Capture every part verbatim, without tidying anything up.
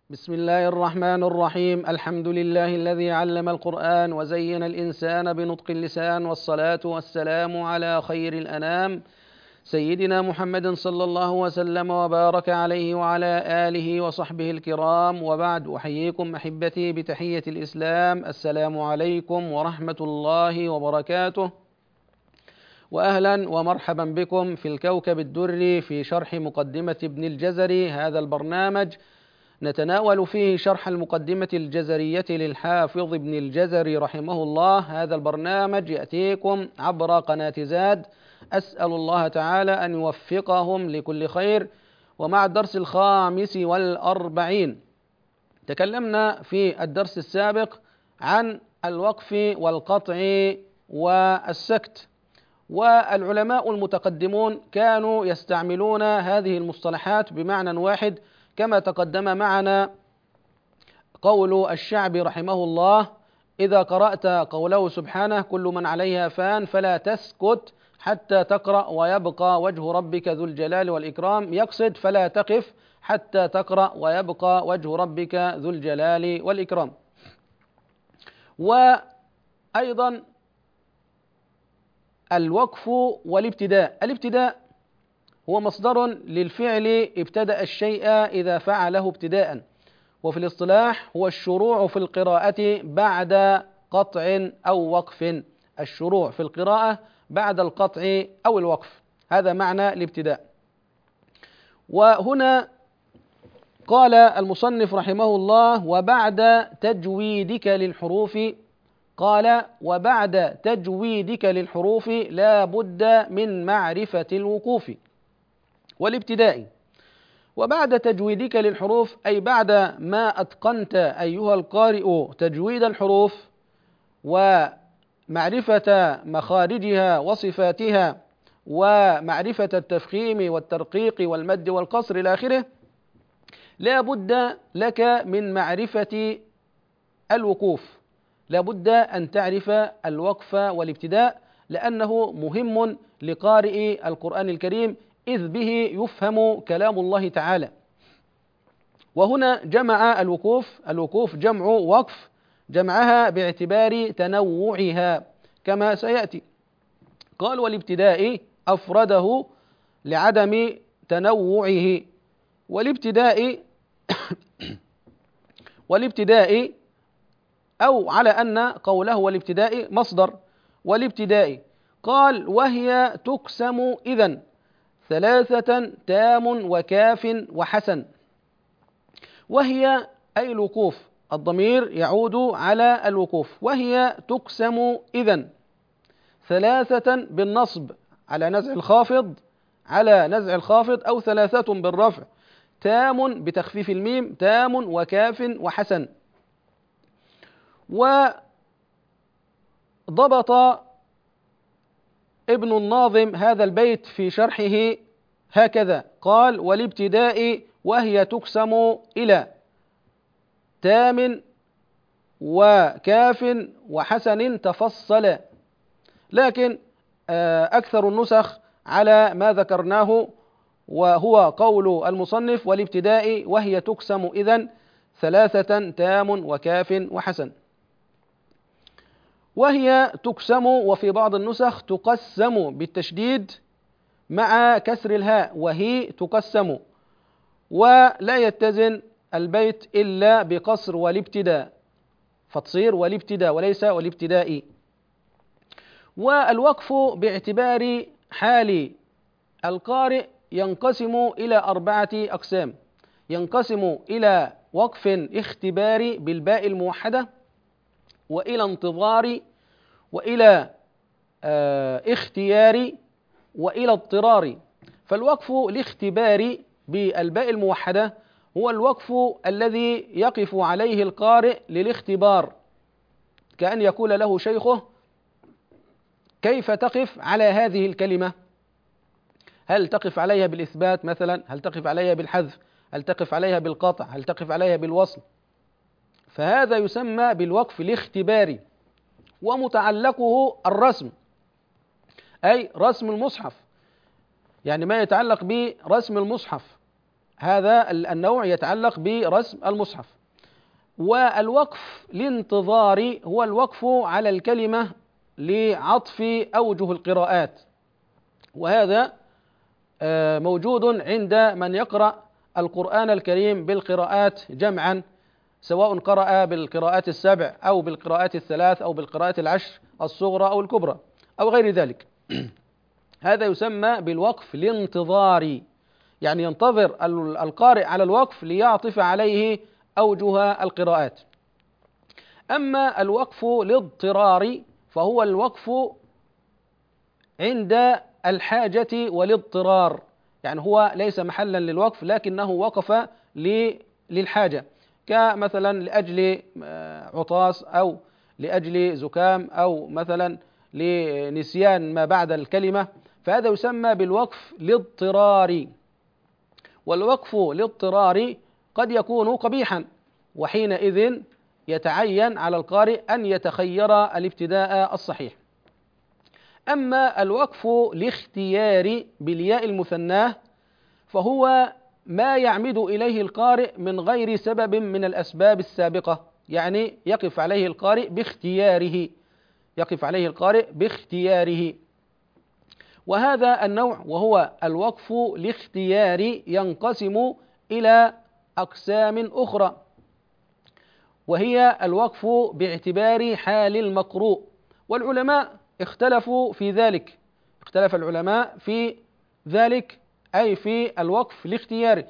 بسم الله الرحمن الرحيم. الحمد لله الذي علم القرآن وزين الإنسان بنطق اللسان، والصلاة والسلام على خير الأنام سيدنا محمد صلى الله وسلم وبارك عليه وعلى آله وصحبه الكرام، وبعد. أحييكم أحبتي بتحية الإسلام، السلام عليكم ورحمة الله وبركاته، وأهلا ومرحبا بكم في الكوكب الدري في شرح مقدمة ابن الجزري. هذا البرنامج نتناول فيه شرح المقدمة الجزرية للحافظ ابن الجزري رحمه الله. هذا البرنامج يأتيكم عبر قناة زاد، أسأل الله تعالى أن يوفقهم لكل خير. ومع الدرس الخامس والأربعين تكلمنا في الدرس السابق عن الوقف والقطع والسكت، والعلماء المتقدمون كانوا يستعملون هذه المصطلحات بمعنى واحد، كما تقدم معنا قول الشعبي رحمه الله: إذا قرأت قوله سبحانه كل من عليها فان فلا تسكت حتى تقرأ ويبقى وجه ربك ذو الجلال والإكرام، يقصد فلا تقف حتى تقرأ ويبقى وجه ربك ذو الجلال والإكرام. وأيضا الوقف والابتداء. الابتداء هو مصدر للفعل ابتدأ الشيء إذا فعله ابتداء، وفي الاصطلاح هو الشروع في القراءة بعد قطع أو وقف. الشروع في القراءة بعد القطع أو الوقف، هذا معنى الابتداء. وهنا قال المصنف رحمه الله: وبعد تجويدك للحروف، قال وبعد تجويدك للحروف لا بد من معرفة الوقوف والابتداء. وبعد تجويدك للحروف أي بعد ما أتقنت أيها القارئ تجويد الحروف ومعرفة مخارجها وصفاتها ومعرفة التفخيم والترقيق والمد والقصر إلى آخره، لا بد لك من معرفة الوقوف، لا بد أن تعرف الوقف والابتداء، لأنه مهم لقارئ القرآن الكريم، إذ به يفهم كلام الله تعالى. وهنا جمع الوقوف، الوقوف جمع وقف، جمعها باعتبار تنوعها كما سيأتي. قال والابتداء أفرده لعدم تنوعه. والابتداء والابتداء أو على أن قوله والابتداء مصدر. والابتداء قال وهي تقسم إذن ثلاثة تام وكاف وحسن. وهي أي الوقوف، الضمير يعود على الوقوف. وهي تقسم إذن ثلاثة بالنصب على نزع الخافض على نزع الخافض أو ثلاثة بالرفع، تام بتخفيف الميم، تام وكاف وحسن. وضبط ابن الناظم هذا البيت في شرحه هكذا، قال والابتداء وهي تقسم إلى تام وكاف وحسن تفصل. لكن أكثر النسخ على ما ذكرناه، وهو قول المصنف والابتداء وهي تقسم إذن ثلاثة تام وكاف وحسن. وهي تقسم، وفي بعض النسخ تقسم بالتشديد مع كسر الهاء، وهي تقسم، ولا يتزن البيت إلا بقصر والابتداء، فتصير والابتداء وليس والابتداء. والوقف باعتبار حال القارئ ينقسم إلى أربعة أقسام. ينقسم إلى وقف اختباري بالباء الموحدة، وإلى انتظاري، وإلى اه اختياري، وإلى اضطراري. فالوقف الاختباري بالباء الموحدة هو الوقف الذي يقف عليه القارئ للاختبار، كأن يقول له شيخه: كيف تقف على هذه الكلمة؟ هل تقف عليها بالإثبات مثلا؟ هل تقف عليها بالحذف؟ هل تقف عليها بالقطع؟ هل تقف عليها بالوصل؟ فهذا يسمى بالوقف الاختباري، ومتعلقه الرسم، أي رسم المصحف، يعني ما يتعلق برسم المصحف هذا النوع يتعلق برسم المصحف. والوقف الانتظاري هو الوقف على الكلمة لعطف أوجه القراءات، وهذا موجود عند من يقرأ القرآن الكريم بالقراءات جمعا، سواء قرأ بالقراءات السبع أو بالقراءات الثلاث أو بالقراءات العشر الصغرى أو الكبرى أو غير ذلك. هذا يسمى بالوقف الانتظاري، يعني ينتظر القارئ على الوقف ليعطف عليه أوجه القراءات. أما الوقف الاضطراري فهو الوقف عند الحاجة والاضطرار، يعني هو ليس محلا للوقف لكنه وقف للحاجة، كمثلا لأجل عطاس أو لأجل زكام أو مثلا لنسيان ما بعد الكلمة، فهذا يسمى بالوقف الاضطراري. والوقف الاضطراري قد يكون قبيحا، وحينئذ يتعين على القارئ أن يتخير الابتداء الصحيح. أما الوقف الاختياري بالياء المثناه فهو ما يعمد إليه القارئ من غير سبب من الأسباب السابقة، يعني يقف عليه القارئ باختياره، يقف عليه القارئ باختياره. وهذا النوع وهو الوقف الاختياري ينقسم إلى أقسام أخرى، وهي الوقف باعتبار حال المقروء، والعلماء اختلفوا في ذلك، اختلف العلماء في ذلك أي في الوقف الاختياري.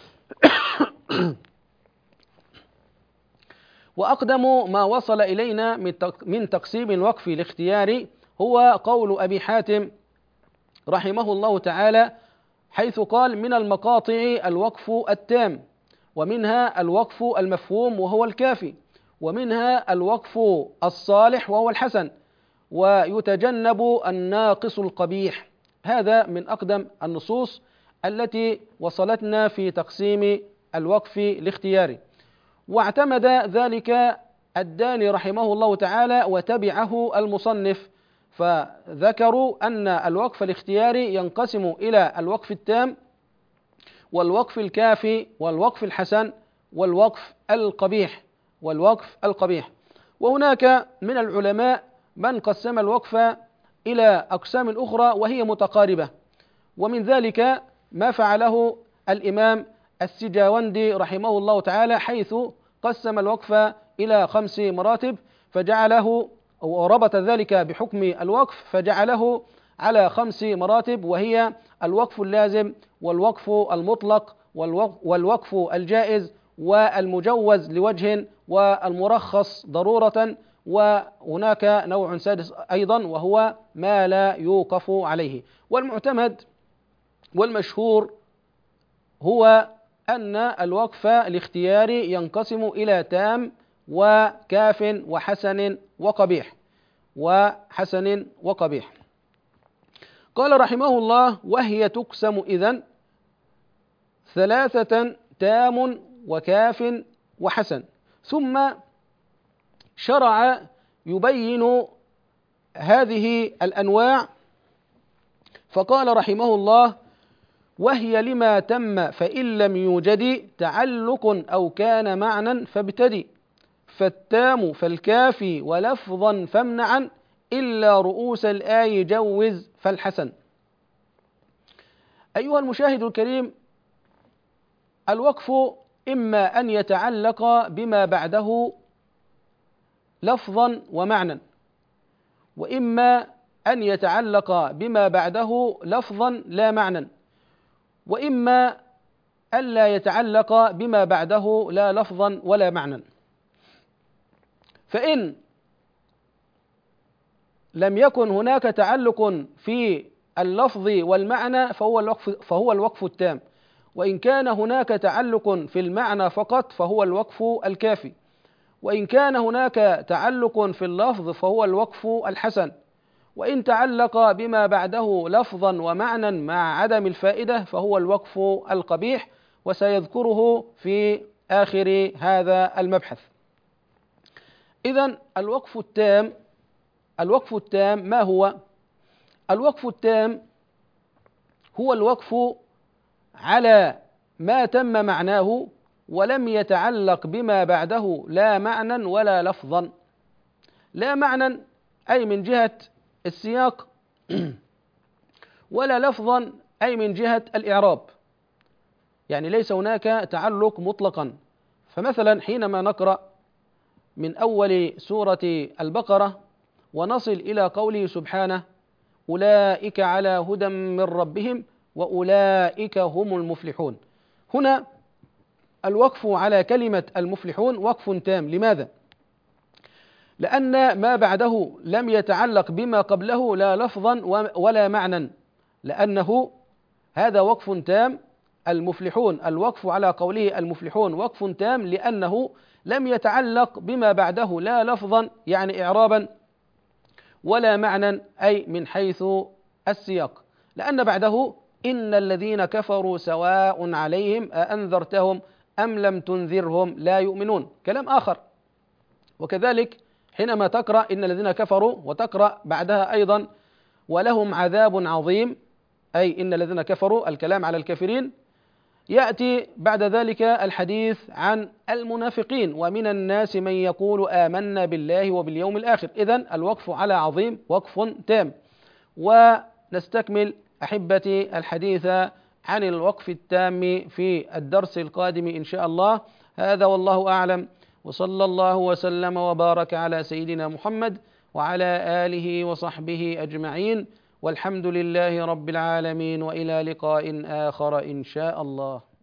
وأقدم ما وصل إلينا من تقسيم الوقف الاختياري هو قول أبي حاتم رحمه الله تعالى، حيث قال: من المقاطع الوقف التام، ومنها الوقف المفهوم وهو الكافي، ومنها الوقف الصالح وهو الحسن، ويتجنب الناقص القبيح. هذا من أقدم النصوص التي وصلتنا في تقسيم الوقف الاختياري، واعتمد ذلك الداني رحمه الله تعالى وتبعه المصنف، فذكروا أن الوقف الاختياري ينقسم إلى الوقف التام والوقف الكافي والوقف الحسن والوقف القبيح والوقف القبيح. وهناك من العلماء من قسم الوقف إلى أقسام أخرى وهي متقاربة، ومن ذلك ما فعله الإمام السجاوندي رحمه الله تعالى، حيث قسم الوقف إلى خمس مراتب فجعله وربط ذلك بحكم الوقف فجعله على خمس مراتب، وهي الوقف اللازم والوقف المطلق والوقف الجائز والمجوز لوجه والمرخص ضرورة، وهناك نوع سادس أيضا وهو ما لا يوقف عليه. والمعتمد والمشهور هو أن الوقف الاختياري ينقسم إلى تام وكاف وحسن وقبيح وحسن وقبيح. قال رحمه الله: وهي تقسم إذن ثلاثة تام وكاف وحسن. ثم شرع يبين هذه الأنواع فقال رحمه الله: وهي لما تم فإن لم يوجد تعلق أو كان معنى فابتدي، فالتام فالكافي ولفظا فامنعا، إلا رؤوس الآي جوز فالحسن. أيها المشاهد الكريم، الوقف إما أن يتعلق بما بعده لفظا ومعنى، وإما أن يتعلق بما بعده لفظا لا معنى، وإما ألا يتعلق بما بعده لا لفظا ولا معنى. فإن لم يكن هناك تعلق في اللفظ والمعنى فهو الوقف فهو الوقف التام، وإن كان هناك تعلق في المعنى فقط فهو الوقف الكافي، وإن كان هناك تعلق في اللفظ فهو الوقف الحسن، وإن تعلق بما بعده لفظا ومعنى مع عدم الفائدة فهو الوقف القبيح، وسيذكره في آخر هذا المبحث. إذن الوقف التام الوقف التام ما هو؟ الوقف التام هو الوقف على ما تم معناه ولم يتعلق بما بعده لا معنى ولا لفظا. لا معنى أي من جهة السياق، ولا لفظا أي من جهة الإعراب، يعني ليس هناك تعلق مطلقا. فمثلا حينما نقرأ من أول سورة البقرة ونصل إلى قوله سبحانه: أولئك على هدى من ربهم وأولئك هم المفلحون، هنا الوقف على كلمة المفلحون وقف تام. لماذا؟ لأن ما بعده لم يتعلق بما قبله لا لفظا ولا معنى، لأنه هذا وقف تام. المفلحون، الوقف على قوله المفلحون وقف تام لأنه لم يتعلق بما بعده لا لفظا يعني إعرابا ولا معنى أي من حيث السياق، لأن بعده إن الذين كفروا سواء عليهم أأنذرتهم أم لم تنذرهم لا يؤمنون، كلام آخر. وكذلك حينما تقرأ إن الذين كفروا وتقرأ بعدها أيضا ولهم عذاب عظيم، أي إن الذين كفروا الكلام على الكافرين، يأتي بعد ذلك الحديث عن المنافقين: ومن الناس من يقول آمنا بالله وباليوم الآخر. إذن الوقف على عظيم وقف تام. ونستكمل أحبتي الحديث عن الوقف التام في الدرس القادم إن شاء الله. هذا والله أعلم، وصلى الله وسلم وبارك على سيدنا محمد وعلى آله وصحبه أجمعين، والحمد لله رب العالمين، وإلى لقاء آخر إن شاء الله.